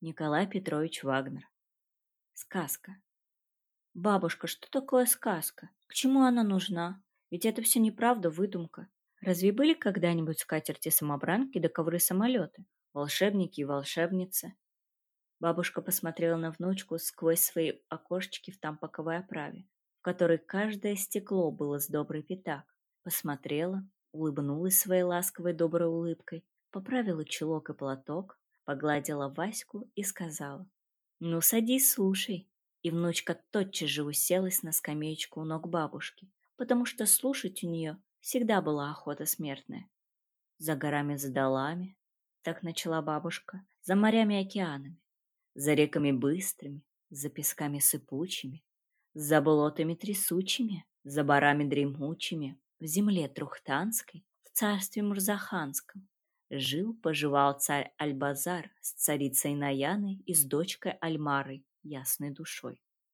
Николай Петрович Вагнер. Сказка. Бабушка, что такое сказка? К чему она нужна? Ведь это все неправда, выдумка. Разве были когда-нибудь скатерти-самобранки да ковры-самолеты, волшебники и волшебницы? Бабушка посмотрела на внучку сквозь свои окошечки в тампаковой оправе, в которой каждое стекло было с добрый пятак. Посмотрела, улыбнулась своей ласковой доброй улыбкой, поправила чулок и платок, погладила Ваську и сказала: «Ну, садись, слушай». И внучка тотчас же уселась на скамеечку у ног бабушки, потому что слушать у нее всегда была охота смертная. «За горами, за долами», — так начала бабушка, — «за морями и океанами, за реками быстрыми, за песками сыпучими, за болотами трясучими, за барами дремучими, в земле трухтанской, в царстве Мурзаханском. Жил-поживал царь Альбазар с царицей Наяной и с дочкой Альмарой, ясной душой.